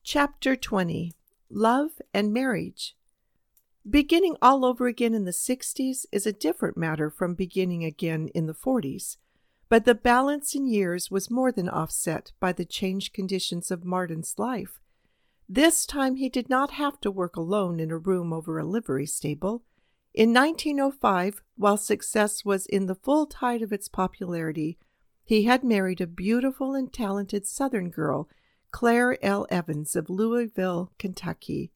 Chapter 20. Love and Marriage. Beginning all over again in the 60s is a different matter from beginning again in the 40s, but the balance in years was more than offset by the changed conditions of Martin's life. This time he did not have to work alone in a room over a livery stable. In 1905, while success was in the full tide of its popularity, he had married a beautiful and talented Southern girl, Claire L. Evans of Louisville, Kentucky.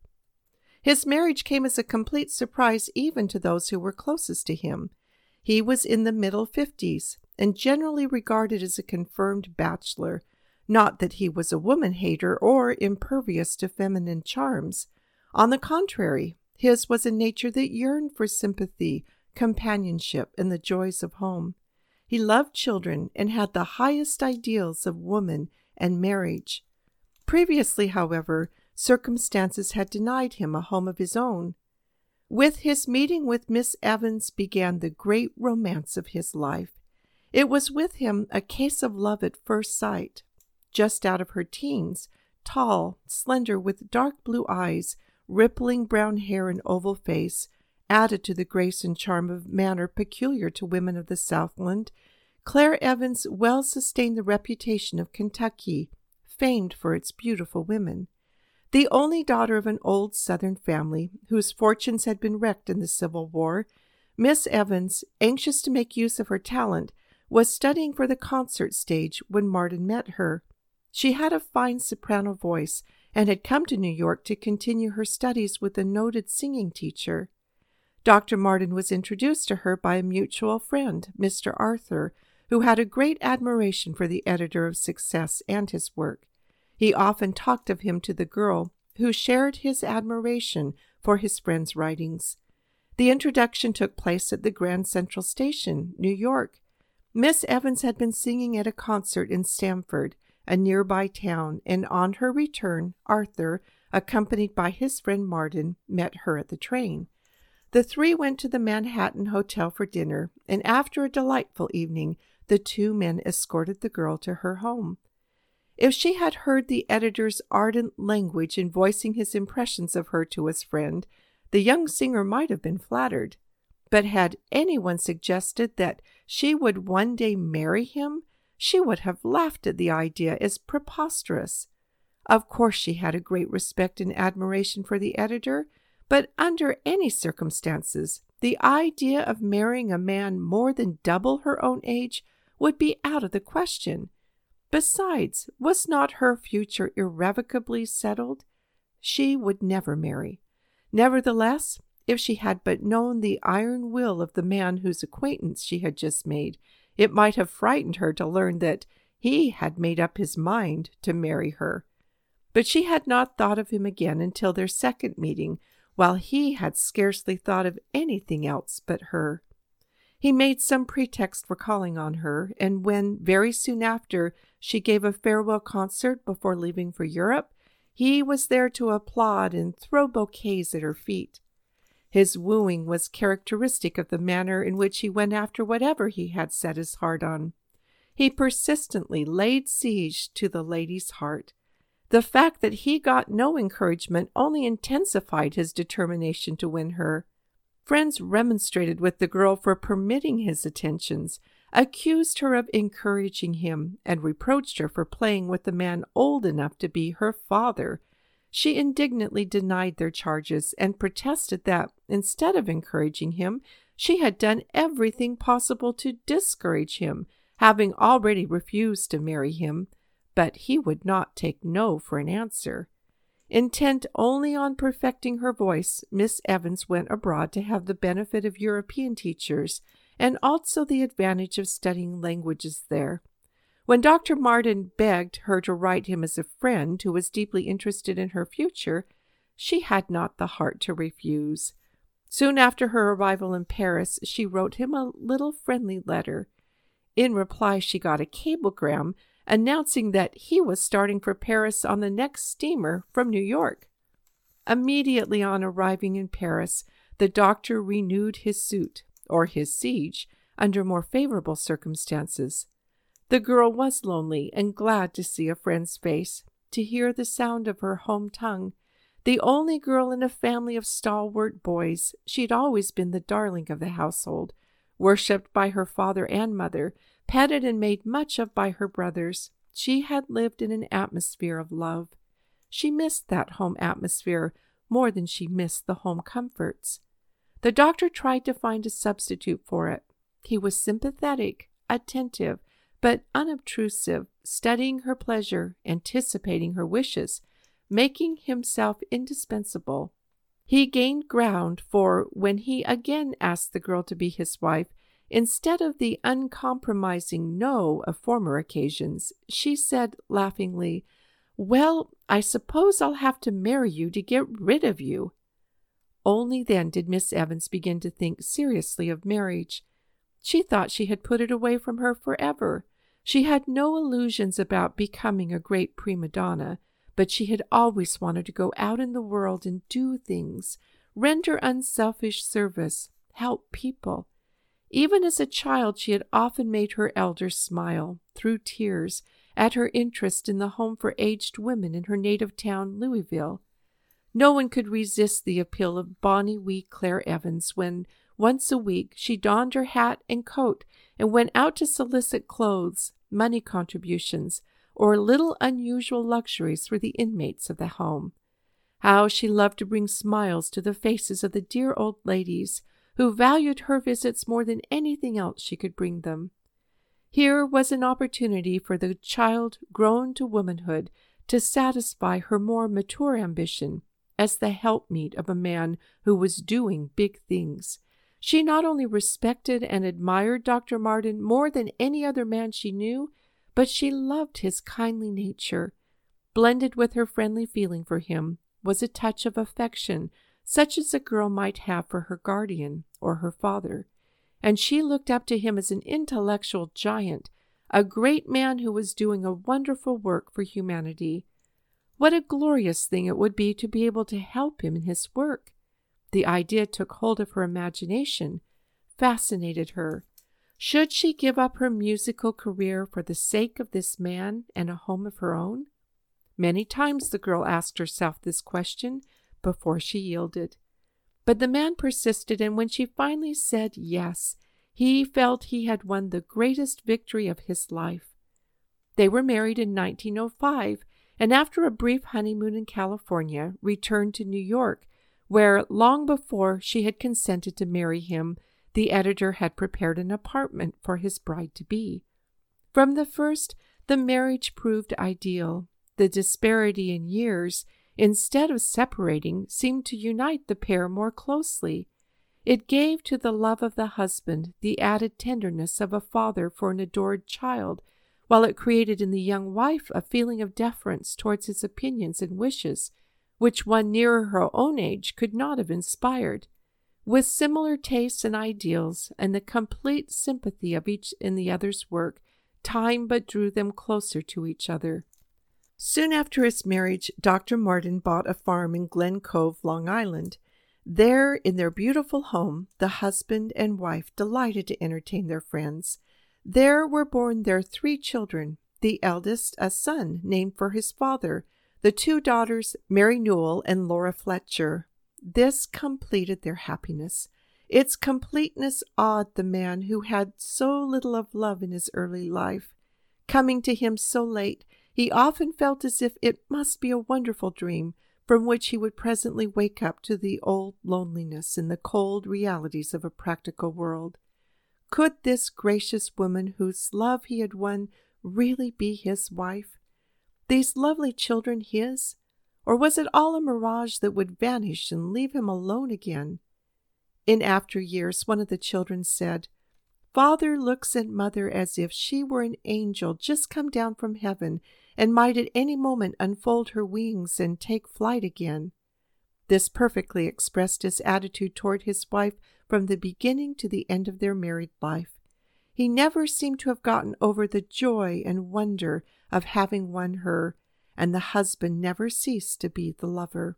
His marriage came as a complete surprise even to those who were closest to him. He was in the middle 50s and generally regarded as a confirmed bachelor, not that he was a woman-hater or impervious to feminine charms. On the contrary, his was a nature that yearned for sympathy, companionship, and the joys of home. He loved children and had the highest ideals of woman and marriage. Previously, however, circumstances had denied him a home of his own. With his meeting with Miss Evans began the great romance of his life. It was with him a case of love at first sight. Just out of her teens, tall, slender, with dark blue eyes, rippling brown hair and oval face, added to the grace and charm of manner peculiar to women of the Southland, Claire Evans well sustained the reputation of Kentucky, famed for its beautiful women. The only daughter of an old Southern family whose fortunes had been wrecked in the Civil War, Miss Evans, anxious to make use of her talent, was studying for the concert stage when Martin met her. She had a fine soprano voice and had come to New York to continue her studies with a noted singing teacher. Dr. Martin was introduced to her by a mutual friend, Mr. Arthur, who had a great admiration for the editor of Success and his work. He often talked of him to the girl, who shared his admiration for his friend's writings. The introduction took place at the Grand Central Station, New York. Miss Evans had been singing at a concert in Stamford, a nearby town, and on her return, Arthur, accompanied by his friend Martin, met her at the train. The three went to the Manhattan Hotel for dinner, and after a delightful evening, the two men escorted the girl to her home. If she had heard the editor's ardent language in voicing his impressions of her to his friend, the young singer might have been flattered. But had anyone suggested that she would one day marry him, she would have laughed at the idea as preposterous. Of course she had a great respect and admiration for the editor, but under any circumstances, the idea of marrying a man more than double her own age would be out of the question. Besides, was not her future irrevocably settled? She would never marry. Nevertheless, if she had but known the iron will of the man whose acquaintance she had just made, it might have frightened her to learn that he had made up his mind to marry her. But she had not thought of him again until their second meeting, while he had scarcely thought of anything else but her. He made some pretext for calling on her, and when, very soon after, she gave a farewell concert before leaving for Europe, he was there to applaud and throw bouquets at her feet. His wooing was characteristic of the manner in which he went after whatever he had set his heart on. He persistently laid siege to the lady's heart. The fact that he got no encouragement only intensified his determination to win her. Friends remonstrated with the girl for permitting his attentions, accused her of encouraging him, and reproached her for playing with a man old enough to be her father. She indignantly denied their charges and protested that, instead of encouraging him, she had done everything possible to discourage him, having already refused to marry him. But he would not take no for an answer. Intent only on perfecting her voice, Miss Evans went abroad to have the benefit of European teachers and also the advantage of studying languages there. When Dr. Martin begged her to write him as a friend who was deeply interested in her future, she had not the heart to refuse. Soon after her arrival in Paris, she wrote him a little friendly letter. In reply, she got a cablegram announcing that he was starting for Paris on the next steamer from New York. Immediately on arriving in Paris, the doctor renewed his suit, or his siege, under more favorable circumstances. The girl was lonely and glad to see a friend's face. to hear the sound of her home tongue. The only girl in a family of stalwart boys, she'd always been the darling of the household, worshipped by her father and mother, petted and made much of by her brothers. She had lived in an atmosphere of love. She missed that home atmosphere more than she missed the home comforts. The doctor tried to find a substitute for it. He was sympathetic, attentive, but unobtrusive, studying her pleasure, anticipating her wishes, making himself indispensable. He gained ground, for when he again asked the girl to be his wife, instead of the uncompromising no of former occasions, she said laughingly, "Well, I suppose I'll have to marry you to get rid of you." Only then did Miss Evans begin to think seriously of marriage. She thought she had put it away from her forever. She had no illusions about becoming a great prima donna, but she had always wanted to go out in the world and do things, render unselfish service, help people. Even as a child, she had often made her elders smile, through tears, at her interest in the home for aged women in her native town, Louisville. No one could resist the appeal of bonny wee Claire Evans when, once a week, she donned her hat and coat and went out to solicit clothes, money contributions, or little unusual luxuries for the inmates of the home. How she loved to bring smiles to the faces of the dear old ladies, who valued her visits more than anything else she could bring them. Here was an opportunity for the child grown to womanhood to satisfy her more mature ambition as the helpmeet of a man who was doing big things. She not only respected and admired Dr. Martin more than any other man she knew, but she loved his kindly nature. Blended with her friendly feeling for him was a touch of affection, such as a girl might have for her guardian or her father, and she looked up to him as an intellectual giant, a great man who was doing a wonderful work for humanity. What a glorious thing it would be to be able to help him in his work! The idea took hold of her imagination, fascinated her. Should she give up her musical career for the sake of this man and a home of her own? Many times the girl asked herself this question before she yielded. But the man persisted, and when she finally said yes, he felt he had won the greatest victory of his life. They were married in 1905, and after a brief honeymoon in California, returned to New York, where long before she had consented to marry him, the editor had prepared an apartment for his bride-to-be. From the first, the marriage proved ideal. The disparity in years, instead of separating, seemed to unite the pair more closely. It gave to the love of the husband the added tenderness of a father for an adored child, while it created in the young wife a feeling of deference towards his opinions and wishes, which one nearer her own age could not have inspired. With similar tastes and ideals, and the complete sympathy of each in the other's work, time but drew them closer to each other. Soon after his marriage, Dr. Martin bought a farm in Glen Cove, Long Island. There, in their beautiful home, the husband and wife delighted to entertain their friends. There were born their 3 children, the eldest a son named for his father, the 2 daughters, Mary Newell and Laura Fletcher. This completed their happiness. Its completeness awed the man who had so little of love in his early life. Coming to him so late, he often felt as if it must be a wonderful dream from which he would presently wake up to the old loneliness and the cold realities of a practical world. Could this gracious woman whose love he had won really be his wife? These lovely children his? Or was it all a mirage that would vanish and leave him alone again? In after years, one of the children said, "Father looks at Mother as if she were an angel just come down from heaven and might at any moment unfold her wings and take flight again." This perfectly expressed his attitude toward his wife from the beginning to the end of their married life. He never seemed to have gotten over the joy and wonder of having won her, and the husband never ceased to be the lover.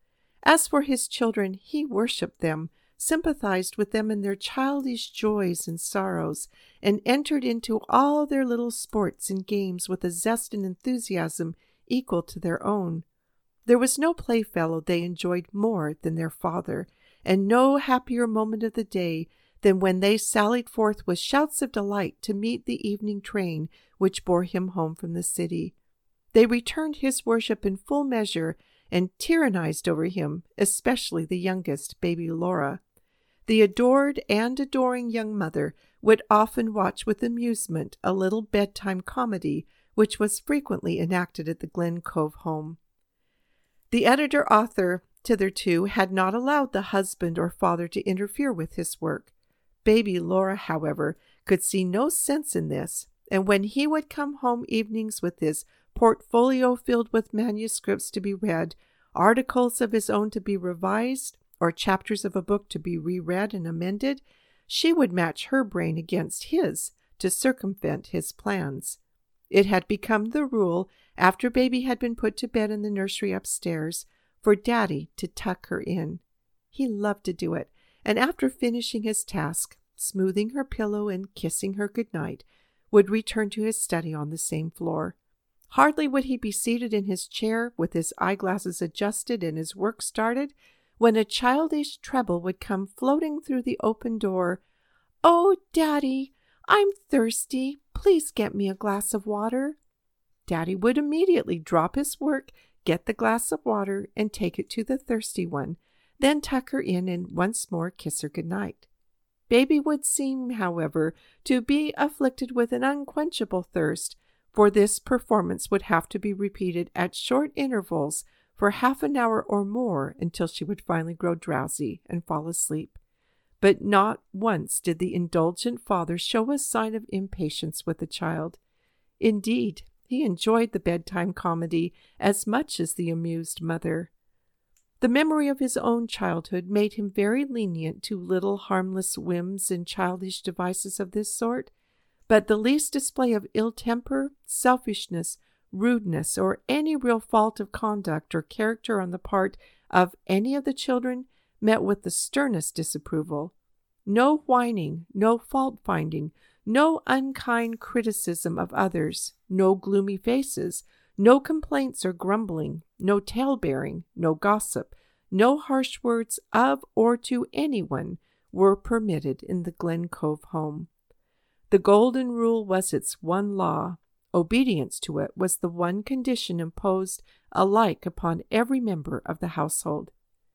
As for his children, he worshipped them, sympathized with them in their childish joys and sorrows, and entered into all their little sports and games with a zest and enthusiasm equal to their own. There was no playfellow they enjoyed more than their father, and no happier moment of the day than when they sallied forth with shouts of delight to meet the evening train which bore him home from the city. They returned his worship in full measure and tyrannized over him, especially the youngest, baby Laura. The adored and adoring young mother would often watch with amusement a little bedtime comedy which was frequently enacted at the Glen Cove home. The editor-author, hitherto, had not allowed the husband or father to interfere with his work. Baby Laura, however, could see no sense in this, and when he would come home evenings with his portfolio filled with manuscripts to be read, articles of his own to be revised, or chapters of a book to be reread and amended, she would match her brain against his to circumvent his plans. It had become the rule, after baby had been put to bed in the nursery upstairs, for Daddy to tuck her in. He loved to do it, and after finishing his task, smoothing her pillow and kissing her good night, would return to his study on the same floor. Hardly would he be seated in his chair, with his eyeglasses adjusted and his work started, when a childish treble would come floating through the open door. "Oh, Daddy, I'm thirsty. Please get me a glass of water." Daddy would immediately drop his work, get the glass of water, and take it to the thirsty one, then tuck her in and once more kiss her good night. Baby would seem, however, to be afflicted with an unquenchable thirst, for this performance would have to be repeated at short intervals for half an hour or more until she would finally grow drowsy and fall asleep. But not once did the indulgent father show a sign of impatience with the child. Indeed, he enjoyed the bedtime comedy as much as the amused mother. The memory of his own childhood made him very lenient to little harmless whims and childish devices of this sort, but the least display of ill temper, selfishness, rudeness, or any real fault of conduct or character on the part of any of the children met with the sternest disapproval. No whining, no fault-finding, no unkind criticism of others, no gloomy faces, no complaints or grumbling, no tale-bearing, no gossip, no harsh words of or to anyone were permitted in the Glen Cove home. The golden rule was its one law. Obedience to it was the one condition imposed alike upon every member of the household.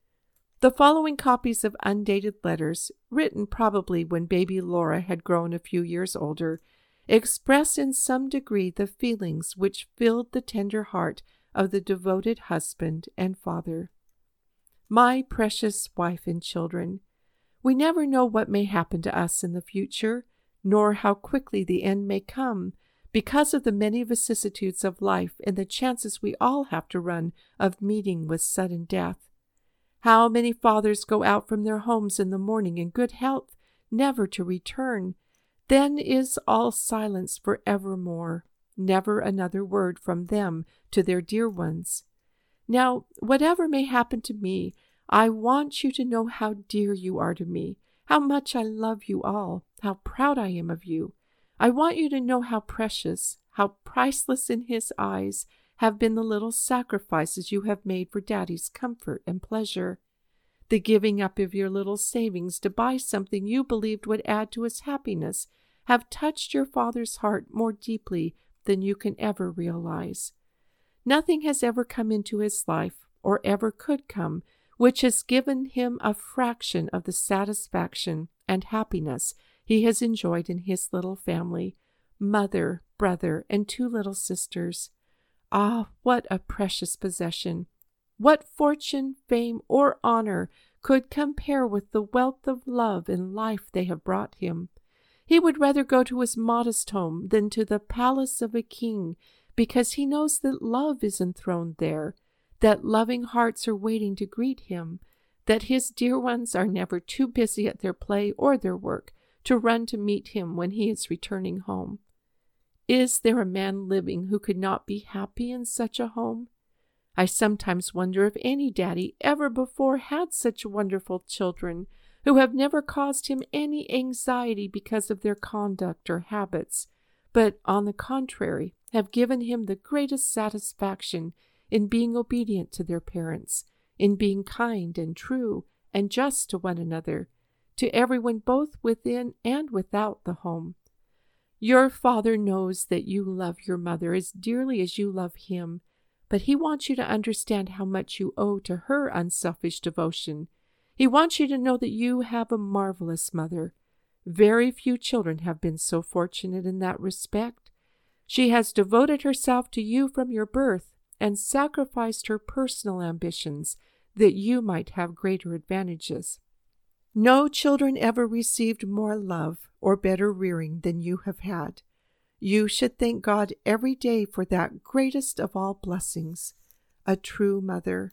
The following copies of undated letters, written probably when baby Laura had grown a few years older, express in some degree the feelings which filled the tender heart of the devoted husband and father. My precious wife and children, we never know what may happen to us in the future, nor how quickly the end may come, because of the many vicissitudes of life and the chances we all have to run of meeting with sudden death. How many fathers go out from their homes in the morning in good health, never to return. Then is all silence for evermore, never another word from them to their dear ones. Now, whatever may happen to me, I want you to know how dear you are to me, how much I love you all, how proud I am of you. I want you to know how precious, how priceless in His eyes have been the little sacrifices you have made for Daddy's comfort and pleasure. The giving up of your little savings to buy something you believed would add to his happiness have touched your father's heart more deeply than you can ever realize. Nothing has ever come into his life, or ever could come, which has given him a fraction of the satisfaction and happiness he has enjoyed in his little family, mother, brother, and 2 little sisters. Ah, what a precious possession! What fortune, fame, or honor could compare with the wealth of love and life they have brought him? He would rather go to his modest home than to the palace of a king, because he knows that love is enthroned there, that loving hearts are waiting to greet him, that his dear ones are never too busy at their play or their work to run to meet him when he is returning home. Is there a man living who could not be happy in such a home? I sometimes wonder if any daddy ever before had such wonderful children who have never caused him any anxiety because of their conduct or habits, but on the contrary have given him the greatest satisfaction in being obedient to their parents, in being kind and true and just to one another, to everyone both within and without the home. Your father knows that you love your mother as dearly as you love him, but he wants you to understand how much you owe to her unselfish devotion. He wants you to know that you have a marvelous mother. Very few children have been so fortunate in that respect. She has devoted herself to you from your birth and sacrificed her personal ambitions that you might have greater advantages. No children ever received more love or better rearing than you have had. You should thank God every day for that greatest of all blessings, a true mother.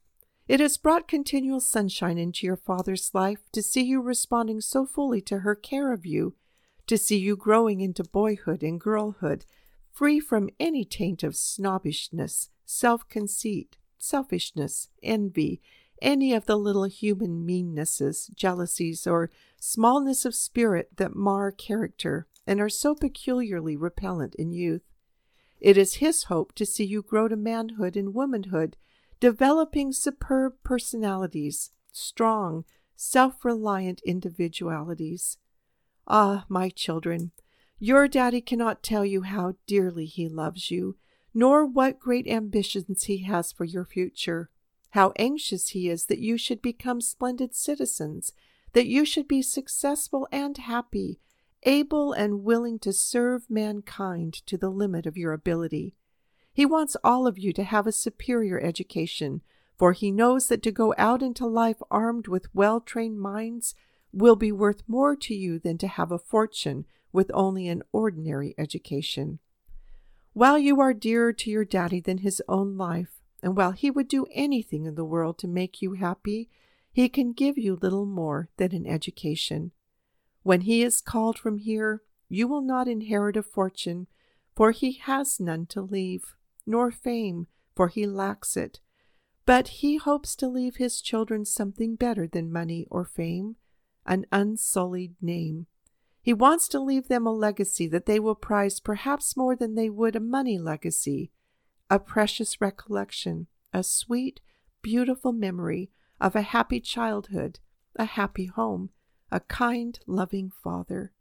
It has brought continual sunshine into your father's life to see you responding so fully to her care of you, to see you growing into boyhood and girlhood, free from any taint of snobbishness, self-conceit, selfishness, envy, any of the little human meannesses, jealousies, or smallness of spirit that mar character and are so peculiarly repellent in youth. It is his hope to see you grow to manhood and womanhood, developing superb personalities, strong, self-reliant individualities. Ah, my children, your daddy cannot tell you how dearly he loves you, nor what great ambitions he has for your future, how anxious he is that you should become splendid citizens, that you should be successful and happy, able and willing to serve mankind to the limit of your ability. He wants all of you to have a superior education, for he knows that to go out into life armed with well-trained minds will be worth more to you than to have a fortune with only an ordinary education. While you are dearer to your daddy than his own life, and while he would do anything in the world to make you happy, he can give you little more than an education. When he is called from here, you will not inherit a fortune, for he has none to leave, nor fame, for he lacks it. But he hopes to leave his children something better than money or fame, an unsullied name. He wants to leave them a legacy that they will prize perhaps more than they would a money legacy, a precious recollection, a sweet, beautiful memory of a happy childhood, a happy home, a kind, loving father.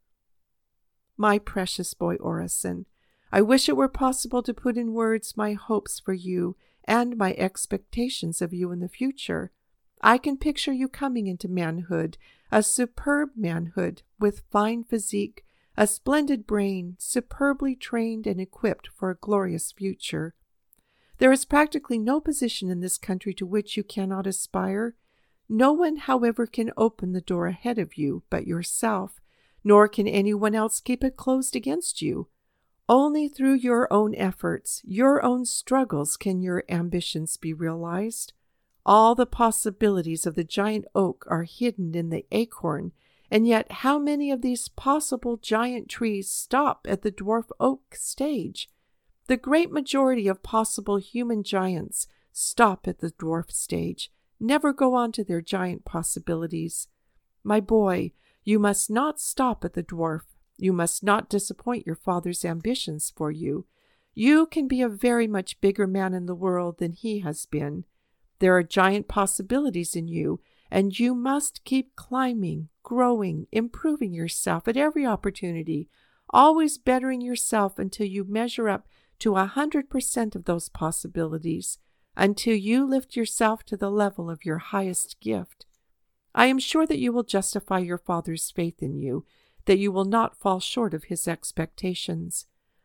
My precious boy Orison, I wish it were possible to put in words my hopes for you and my expectations of you in the future. I can picture you coming into manhood, a superb manhood with fine physique, a splendid brain, superbly trained and equipped for a glorious future. There is practically no position in this country to which you cannot aspire. No one, however, can open the door ahead of you but yourself, nor can anyone else keep it closed against you. Only through your own efforts, your own struggles, can your ambitions be realized. All the possibilities of the giant oak are hidden in the acorn, and yet how many of these possible giant trees stop at the dwarf oak stage? The great majority of possible human giants stop at the dwarf stage, never go on to their giant possibilities. My boy, you must not stop at the dwarf. You must not disappoint your father's ambitions for you. You can be a very much bigger man in the world than he has been. There are giant possibilities in you, and you must keep climbing, growing, improving yourself at every opportunity, always bettering yourself until you measure up to 100% of those possibilities, until you lift yourself to the level of your highest gift. I am sure that you will justify your father's faith in you, that you will not fall short of his expectations.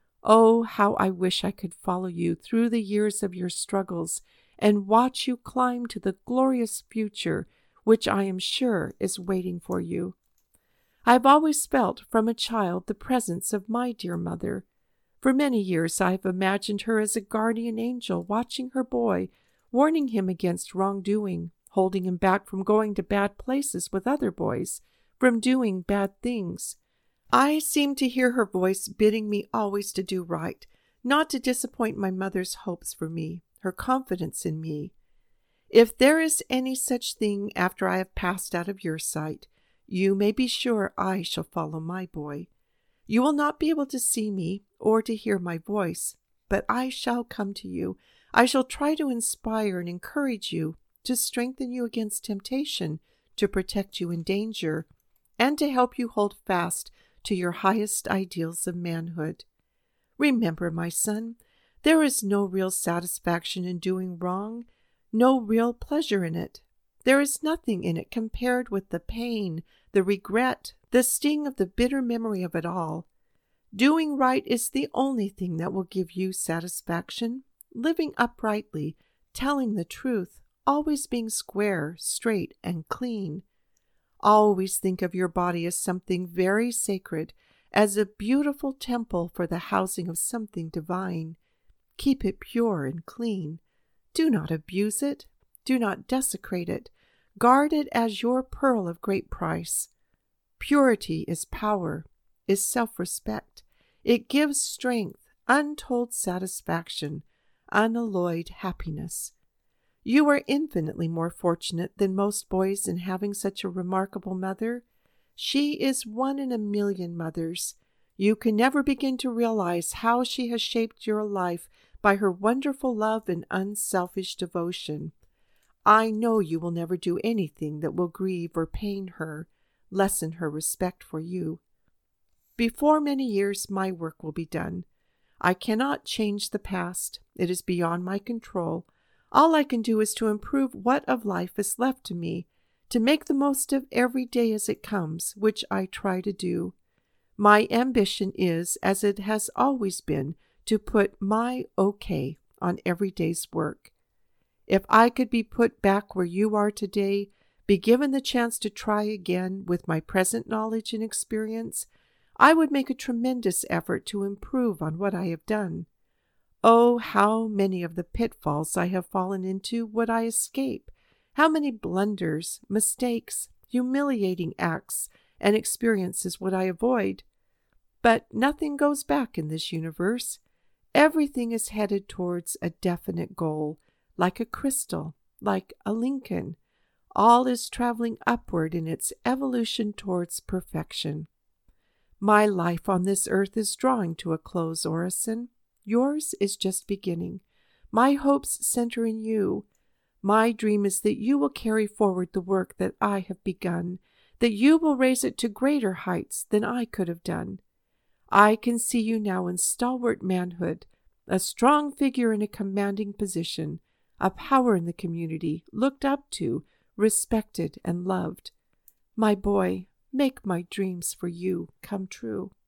Oh, how I wish I could follow you through the years of your struggles and watch you climb to the glorious future which I am sure is waiting for you. I have always felt from a child the presence of my dear mother. For many years I have imagined her as a guardian angel watching her boy, warning him against wrongdoing, holding him back from going to bad places with other boys, from doing bad things. I seem to hear her voice bidding me always to do right, not to disappoint my mother's hopes for me, her confidence in me. If there is any such thing after I have passed out of your sight, you may be sure I shall follow my boy. You will not be able to see me or to hear my voice, but I shall come to you. I shall try to inspire and encourage you, to strengthen you against temptation, to protect you in danger, and to help you hold fast to your highest ideals of manhood. Remember, my son, there is no real satisfaction in doing wrong, no real pleasure in it. There is nothing in it compared with the pain, the regret, the sting of the bitter memory of it all. Doing right is the only thing that will give you satisfaction. Living uprightly, telling the truth, always being square, straight, and clean. Always think of your body as something very sacred, as a beautiful temple for the housing of something divine. Keep it pure and clean. Do not abuse it. Do not desecrate it. Guard it as your pearl of great price. Purity is power, is self-respect. It gives strength, untold satisfaction, unalloyed happiness. You are infinitely more fortunate than most boys in having such a remarkable mother. She is one in a million mothers. You can never begin to realize how she has shaped your life by her wonderful love and unselfish devotion. I know you will never do anything that will grieve or pain her, lessen her respect for you. Before many years, my work will be done. I cannot change the past. It is beyond my control. All I can do is to improve what of life is left to me, to make the most of every day as it comes, which I try to do. My ambition is, as it has always been, to put my okay on every day's work. If I could be put back where you are today, be given the chance to try again with my present knowledge and experience, I would make a tremendous effort to improve on what I have done. Oh, how many of the pitfalls I have fallen into would I escape? How many blunders, mistakes, humiliating acts, and experiences would I avoid? But nothing goes back in this universe. Everything is headed towards a definite goal, like a crystal, like a Lincoln. All is traveling upward in its evolution towards perfection. My life on this earth is drawing to a close, Orison. Yours is just beginning. My hopes center in you. My dream is that you will carry forward the work that I have begun, that you will raise it to greater heights than I could have done. I can see you now in stalwart manhood, a strong figure in a commanding position, a power in the community, looked up to, respected, and loved. My boy, make my dreams for you come true.